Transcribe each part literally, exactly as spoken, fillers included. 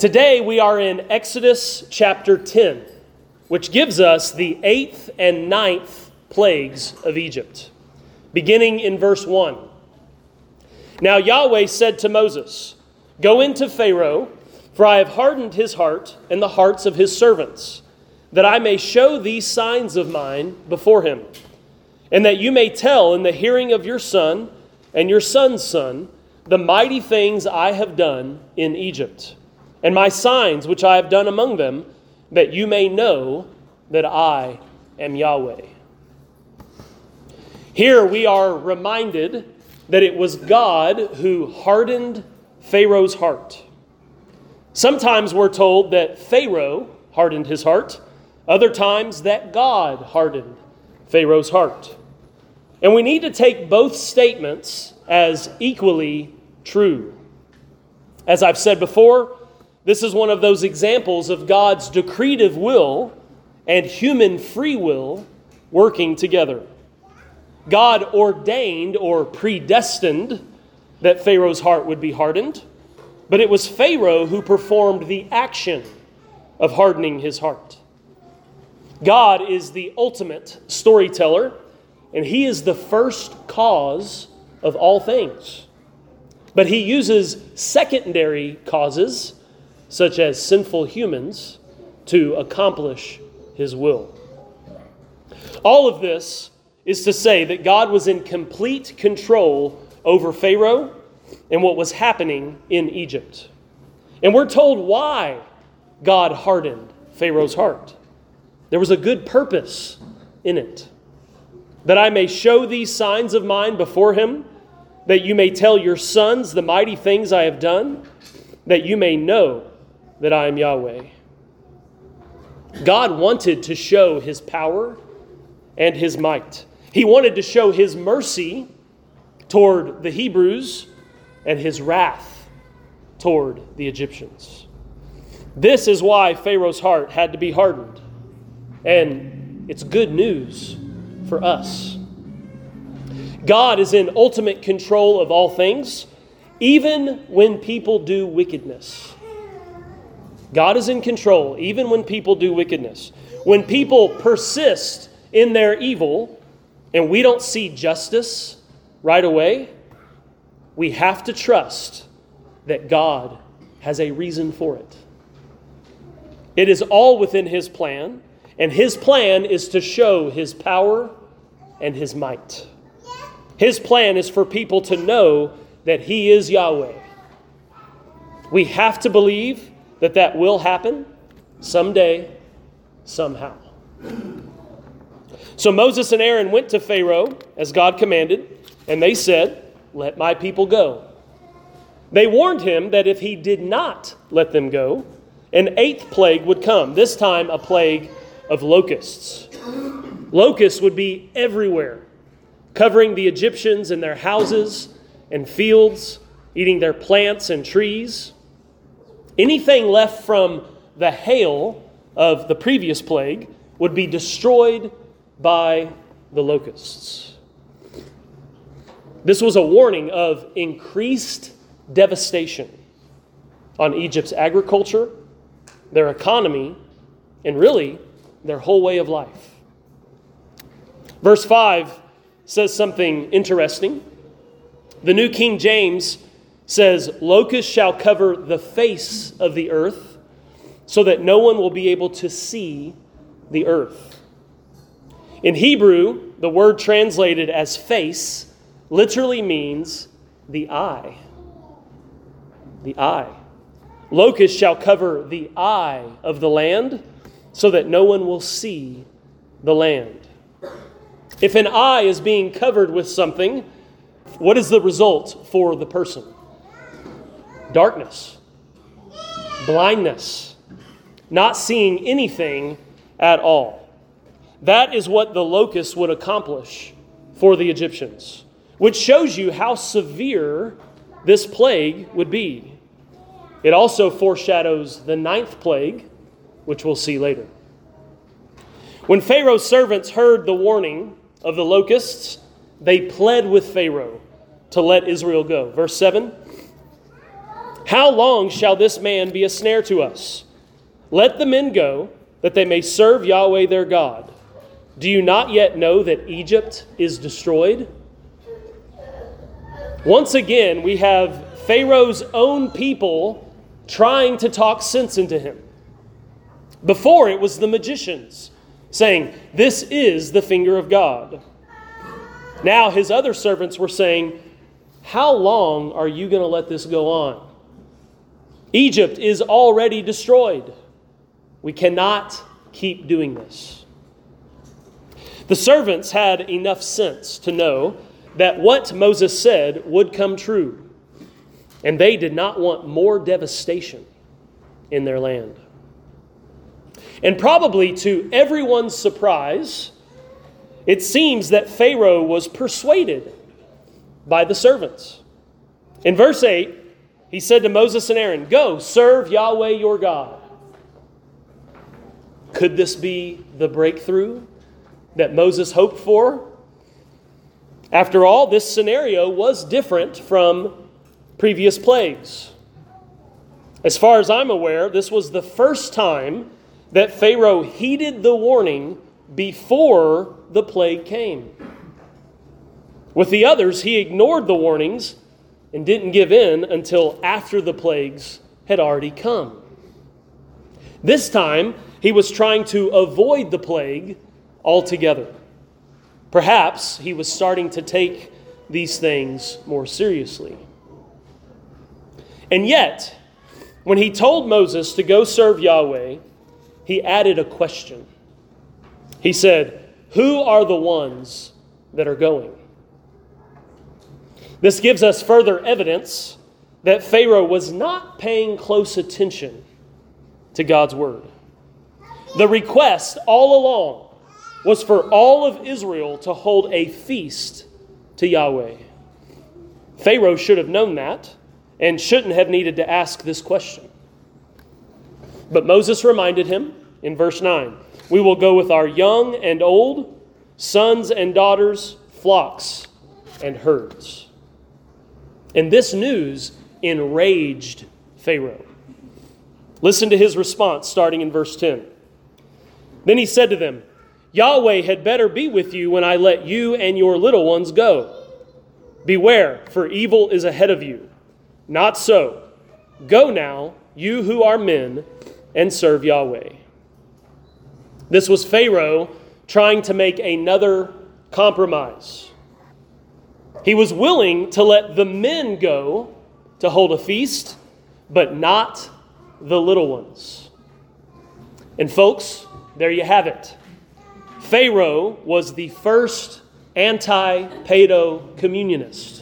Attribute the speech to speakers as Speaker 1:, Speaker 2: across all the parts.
Speaker 1: Today we are in Exodus chapter ten, which gives us the eighth and ninth plagues of Egypt, beginning in verse one. Now Yahweh said to Moses, "Go into Pharaoh, for I have hardened his heart and the hearts of his servants, that I may show these signs of mine before him, and that you may tell in the hearing of your son and your son's son the mighty things I have done in Egypt, and my signs which I have done among them, that you may know that I am Yahweh." Here we are reminded that it was God who hardened Pharaoh's heart. Sometimes we're told that Pharaoh hardened his heart, other times that God hardened Pharaoh's heart. And we need to take both statements as equally true. As I've said before, this is one of those examples of God's decretive will and human free will working together. God ordained or predestined that Pharaoh's heart would be hardened, but it was Pharaoh who performed the action of hardening his heart. God is the ultimate storyteller, and he is the first cause of all things. But he uses secondary causes, such as sinful humans, to accomplish his will. All of this is to say that God was in complete control over Pharaoh and what was happening in Egypt. And we're told why God hardened Pharaoh's heart. There was a good purpose in it. "That I may show these signs of mine before him, that you may tell your sons the mighty things I have done, that you may know that I am Yahweh." God wanted to show his power and his might. He wanted to show his mercy toward the Hebrews and his wrath toward the Egyptians. This is why Pharaoh's heart had to be hardened. And it's good news for us. God is in ultimate control of all things, even when people do wickedness. God is in control, even when people do wickedness. When people persist in their evil, and we don't see justice right away, we have to trust that God has a reason for it. It is all within his plan, and his plan is to show his power and his might. His plan is for people to know that he is Yahweh. We have to believe that that will happen someday, somehow. So Moses and Aaron went to Pharaoh as God commanded, and they said, "Let my people go." They warned him that if he did not let them go, an eighth plague would come, this time a plague of locusts. Locusts would be everywhere, covering the Egyptians in their houses and fields, eating their plants and trees. Anything left from the hail of the previous plague would be destroyed by the locusts. This was a warning of increased devastation on Egypt's agriculture, their economy, and really their whole way of life. Verse five says something interesting. The New King James says, "Locusts shall cover the face of the earth, so that no one will be able to see the earth." In Hebrew, the word translated as face literally means the eye. The eye. Locusts shall cover the eye of the land, so that no one will see the land. If an eye is being covered with something, what is the result for the person? Darkness, blindness, not seeing anything at all. That is what the locusts would accomplish for the Egyptians, which shows you how severe this plague would be. It also foreshadows the ninth plague, which we'll see later. When Pharaoh's servants heard the warning of the locusts, they pled with Pharaoh to let Israel go. Verse seven, How long shall this man be a snare to us? Let the men go, that they may serve Yahweh their God. Do you not yet know that Egypt is destroyed? Once again, we have Pharaoh's own people trying to talk sense into him. Before, it was the magicians saying, "This is the finger of God." Now his other servants were saying, "How long are you going to let this go on? Egypt is already destroyed. We cannot keep doing this." The servants had enough sense to know that what Moses said would come true, and they did not want more devastation in their land. And probably to everyone's surprise, it seems that Pharaoh was persuaded by the servants. In verse eight, he said to Moses and Aaron, "Go, serve Yahweh your God." Could this be the breakthrough that Moses hoped for? After all, this scenario was different from previous plagues. As far as I'm aware, this was the first time that Pharaoh heeded the warning before the plague came. With the others, he ignored the warnings and didn't give in until after the plagues had already come. This time, he was trying to avoid the plague altogether. Perhaps he was starting to take these things more seriously. And yet, when he told Moses to go serve Yahweh, he added a question. He said, "Who are the ones that are going?" This gives us further evidence that Pharaoh was not paying close attention to God's word. The request all along was for all of Israel to hold a feast to Yahweh. Pharaoh should have known that and shouldn't have needed to ask this question. But Moses reminded him in verse nine, "We will go with our young and old, sons and daughters, flocks and herds." And this news enraged Pharaoh. Listen to his response starting in verse ten. Then he said to them, "Yahweh had better be with you when I let you and your little ones go. Beware, for evil is ahead of you. Not so. Go now, you who are men, and serve Yahweh." This was Pharaoh trying to make another compromise. He was willing to let the men go to hold a feast, but not the little ones. And folks, there you have it. Pharaoh was the first anti-paedo-communionist.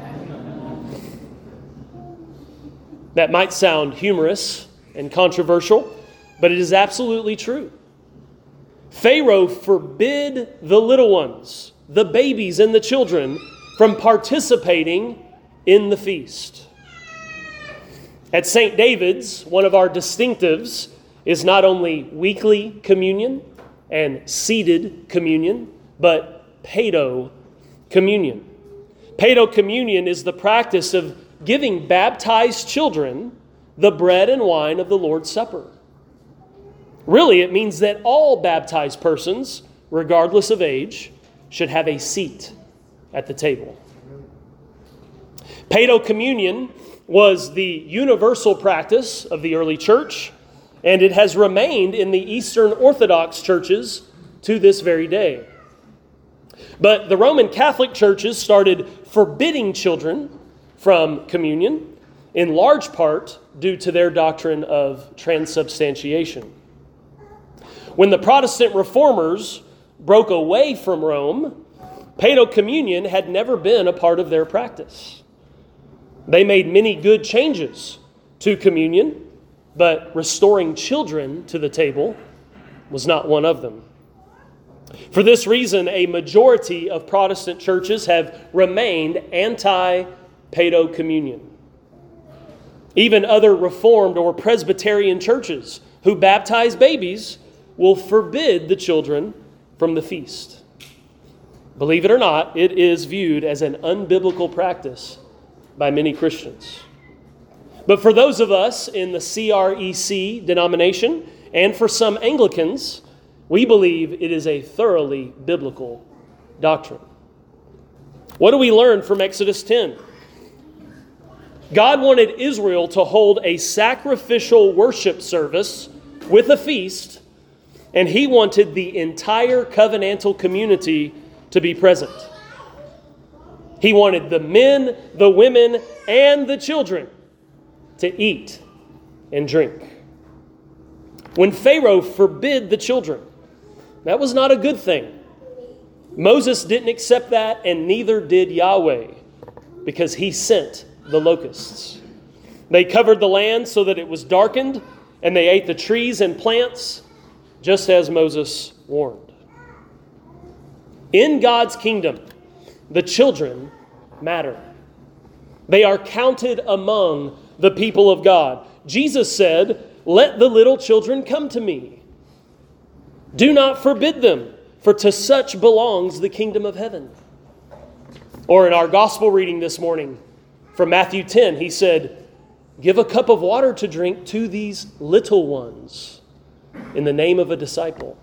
Speaker 1: That might sound humorous and controversial, but it is absolutely true. Pharaoh forbid the little ones, the babies and the children, from participating in the feast. At Saint David's, one of our distinctives is not only weekly communion and seated communion, but paedo communion. Paedo communion is the practice of giving baptized children the bread and wine of the Lord's Supper. Really, it means that all baptized persons, regardless of age, should have a seat at the table. Paedo communion was the universal practice of the early church, and it has remained in the Eastern Orthodox churches to this very day. But the Roman Catholic churches started forbidding children from communion, in large part due to their doctrine of transubstantiation. When the Protestant reformers broke away from Rome, paedo communion had never been a part of their practice. They made many good changes to communion, but restoring children to the table was not one of them. For this reason, a majority of Protestant churches have remained anti-paedo communion. Even other Reformed or Presbyterian churches who baptize babies will forbid the children from the feast. Believe it or not, it is viewed as an unbiblical practice by many Christians. But for those of us in the C R E C denomination, and for some Anglicans, we believe it is a thoroughly biblical doctrine. What do we learn from Exodus ten? God wanted Israel to hold a sacrificial worship service with a feast, and He wanted the entire covenantal community to be present. He wanted the men, the women, and the children to eat and drink. When Pharaoh forbid the children, that was not a good thing. Moses didn't accept that, and neither did Yahweh, because He sent the locusts. They covered the land so that it was darkened, and they ate the trees and plants, just as Moses warned. In God's kingdom, the children matter. They are counted among the people of God. Jesus said, "Let the little children come to me. Do not forbid them, for to such belongs the kingdom of heaven." Or in our gospel reading this morning from Matthew ten, He said, "Give a cup of water to drink to these little ones in the name of a disciple."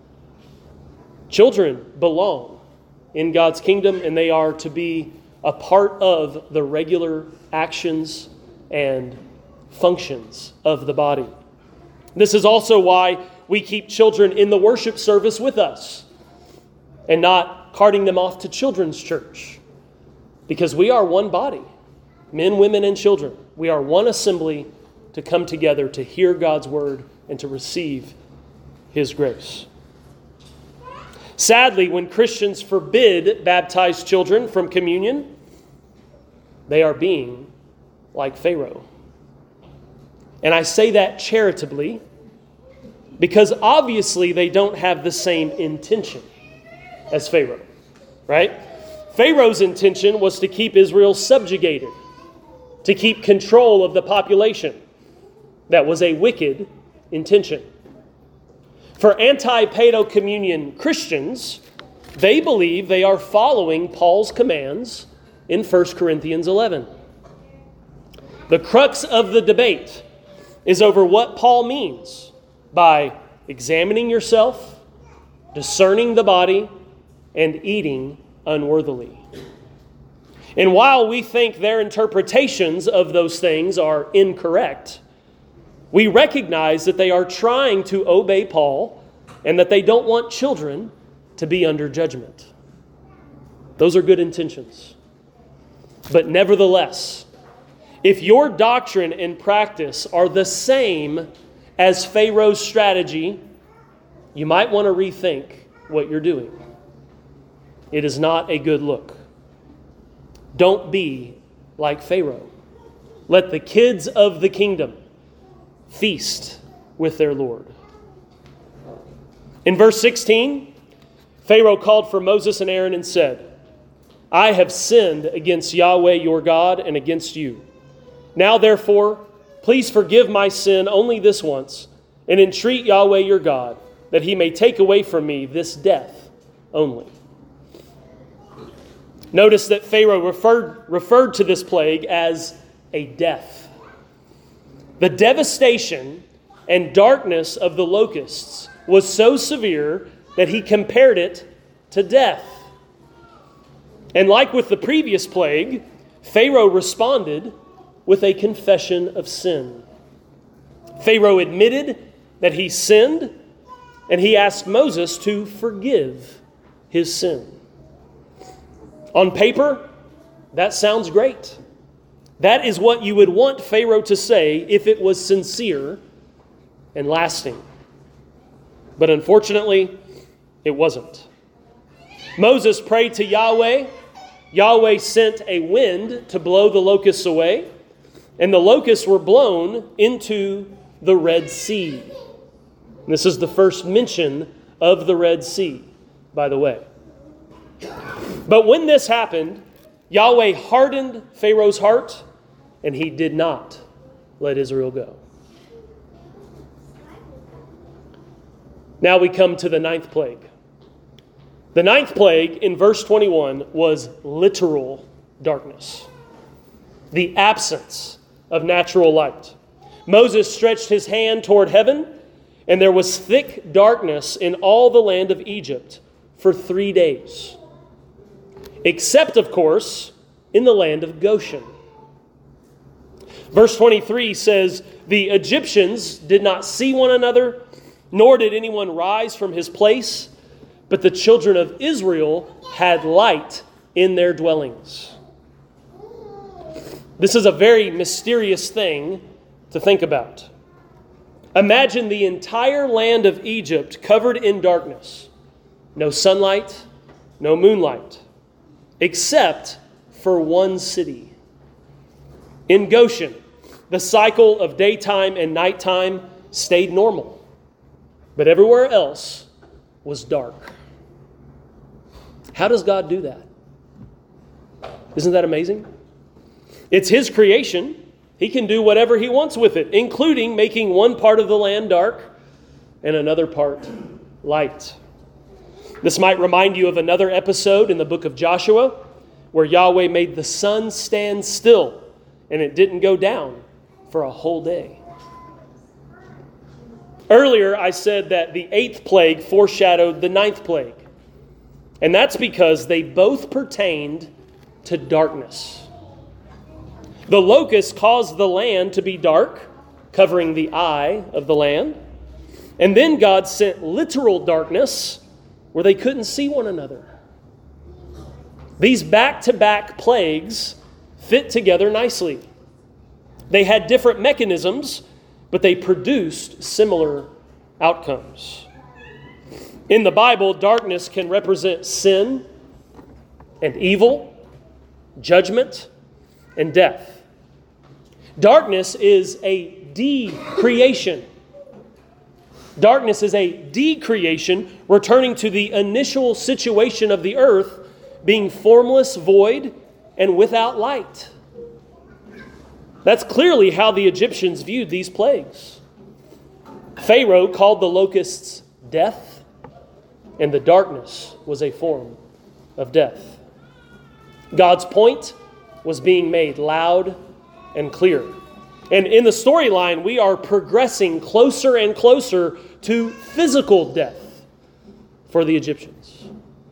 Speaker 1: Children belong in God's kingdom, and they are to be a part of the regular actions and functions of the body. This is also why we keep children in the worship service with us and not carting them off to children's church, because we are one body, men, women, and children. We are one assembly to come together to hear God's word and to receive His grace. Sadly, when Christians forbid baptized children from communion, they are being like Pharaoh. And I say that charitably because obviously they don't have the same intention as Pharaoh, right? Pharaoh's intention was to keep Israel subjugated, to keep control of the population. That was a wicked intention. For anti-Paedo communion Christians, they believe they are following Paul's commands in First Corinthians eleven. The crux of the debate is over what Paul means by examining yourself, discerning the body, and eating unworthily. And while we think their interpretations of those things are incorrect, we recognize that they are trying to obey Paul and that they don't want children to be under judgment. Those are good intentions. But nevertheless, if your doctrine and practice are the same as Pharaoh's strategy, you might want to rethink what you're doing. It is not a good look. Don't be like Pharaoh. Let the kids of the kingdom feast with their Lord. In verse sixteen, Pharaoh called for Moses and Aaron and said, "I have sinned against Yahweh your God and against you. Now therefore, please forgive my sin only this once, and entreat Yahweh your God, that He may take away from me this death only." Notice that Pharaoh referred, referred to this plague as a death. The devastation and darkness of the locusts was so severe that he compared it to death. And like with the previous plague, Pharaoh responded with a confession of sin. Pharaoh admitted that he sinned, and he asked Moses to forgive his sin. On paper, that sounds great. That is what you would want Pharaoh to say if it was sincere and lasting. But unfortunately, it wasn't. Moses prayed to Yahweh. Yahweh sent a wind to blow the locusts away, and the locusts were blown into the Red Sea. This is the first mention of the Red Sea, by the way. But when this happened, Yahweh hardened Pharaoh's heart, and he did not let Israel go. Now we come to the ninth plague. The ninth plague in verse twenty-one was literal darkness. The absence of natural light. Moses stretched his hand toward heaven, and there was thick darkness in all the land of Egypt for three days. Except, of course, in the land of Goshen. Verse twenty-three says, "The Egyptians did not see one another, nor did anyone rise from his place, but the children of Israel had light in their dwellings." This is a very mysterious thing to think about. Imagine the entire land of Egypt covered in darkness. No sunlight, no moonlight, except for one city. In Goshen, the cycle of daytime and nighttime stayed normal, but everywhere else was dark. How does God do that? Isn't that amazing? It's His creation. He can do whatever He wants with it, including making one part of the land dark and another part light. This might remind you of another episode in the book of Joshua where Yahweh made the sun stand still and it didn't go down for a whole day. Earlier, I said that the eighth plague foreshadowed the ninth plague. And that's because they both pertained to darkness. The locust caused the land to be dark, covering the eye of the land. And then God sent literal darkness where they couldn't see one another. These back-to-back plagues fit together nicely. They had different mechanisms, but they produced similar outcomes. In the Bible, darkness can represent sin and evil, judgment, and death. Darkness is a de-creation. Darkness is a de-creation, returning to the initial situation of the earth being formless, void, and without light. That's clearly how the Egyptians viewed these plagues. Pharaoh called the locusts death, and the darkness was a form of death. God's point was being made loud and clear. And in the storyline, we are progressing closer and closer to physical death for the Egyptians.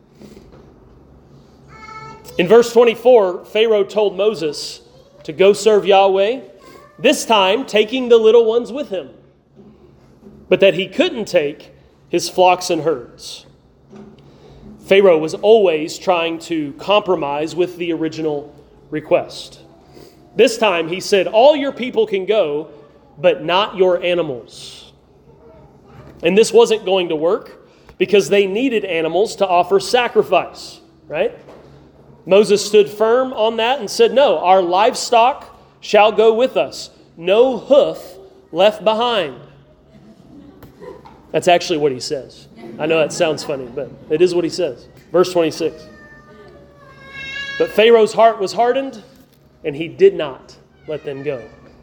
Speaker 1: In verse twenty-four, Pharaoh told Moses to go serve Yahweh, this time taking the little ones with him, but that he couldn't take his flocks and herds. Pharaoh was always trying to compromise with the original request. This time he said, all your people can go, but not your animals. And this wasn't going to work because they needed animals to offer sacrifice, right? Moses stood firm on that and said, no, our livestock shall go with us. No hoof left behind. That's actually what he says. I know that sounds funny, but it is what he says. Verse twenty-six. But Pharaoh's heart was hardened, and he did not let them go.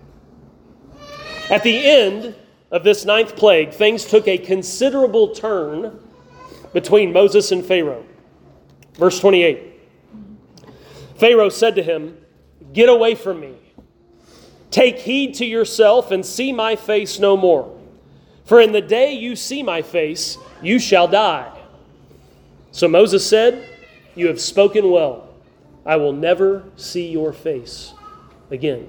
Speaker 1: At the end of this ninth plague, things took a considerable turn between Moses and Pharaoh. Verse twenty-eight. Pharaoh said to him, get away from me. Take heed to yourself and see my face no more. For in the day you see my face, you shall die. So Moses said, you have spoken well. I will never see your face again.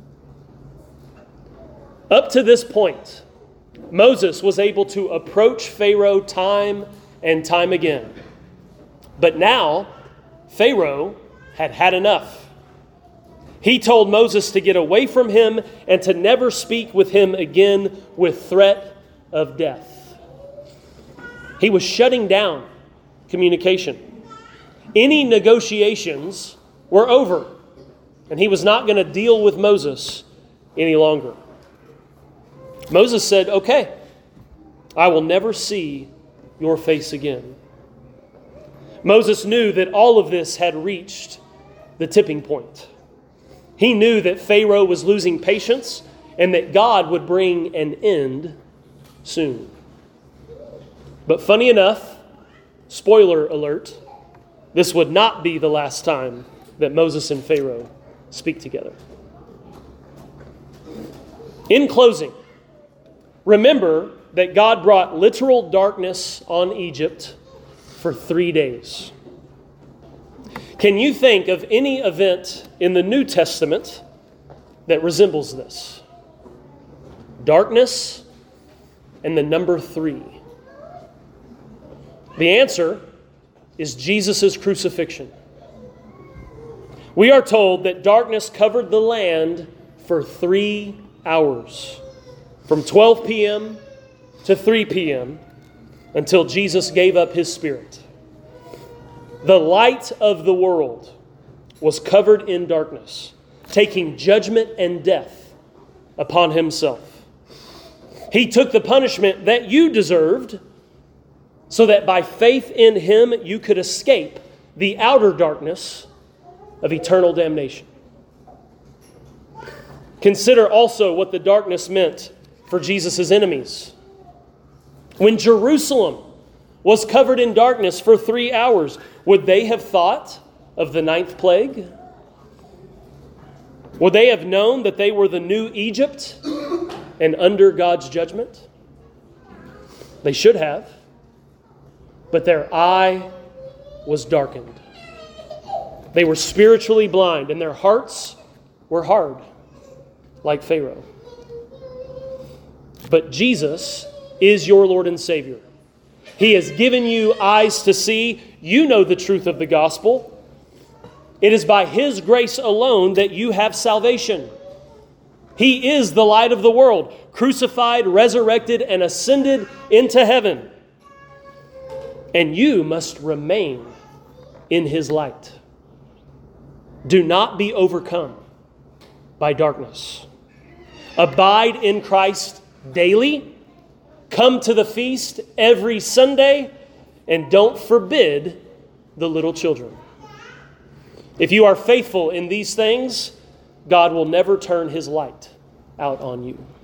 Speaker 1: Up to this point, Moses was able to approach Pharaoh time and time again. But now, Pharaoh had had enough. He told Moses to get away from him and to never speak with him again with threat of death. He was shutting down communication. Any negotiations were over, and he was not going to deal with Moses any longer. Moses said, okay, I will never see your face again. Moses knew that all of this had reached the tipping point. He knew that Pharaoh was losing patience and that God would bring an end soon. But funny enough, spoiler alert, this would not be the last time that Moses and Pharaoh speak together. In closing, remember that God brought literal darkness on Egypt for three days. Can you think of any event in the New Testament that resembles this? Darkness and the number three. The answer is Jesus' crucifixion. We are told that darkness covered the land for three hours, from twelve p.m. to three p.m., until Jesus gave up his spirit. The light of the world was covered in darkness, taking judgment and death upon himself. He took the punishment that you deserved, so that by faith in him you could escape the outer darkness of eternal damnation. Consider also what the darkness meant for Jesus' enemies. When Jerusalem was covered in darkness for three hours, would they have thought of the ninth plague? Would they have known that they were the new Egypt and under God's judgment? They should have, but their eye was darkened. They were spiritually blind, and their hearts were hard, like Pharaoh. But Jesus is your Lord and Savior. He has given you eyes to see. You know the truth of the gospel. It is by his grace alone that you have salvation. He is the light of the world, crucified, resurrected, and ascended into heaven. And you must remain in his light. Do not be overcome by darkness. Abide in Christ daily. Come to the feast every Sunday, and don't forbid the little children. If you are faithful in these things, God will never turn his light out on you.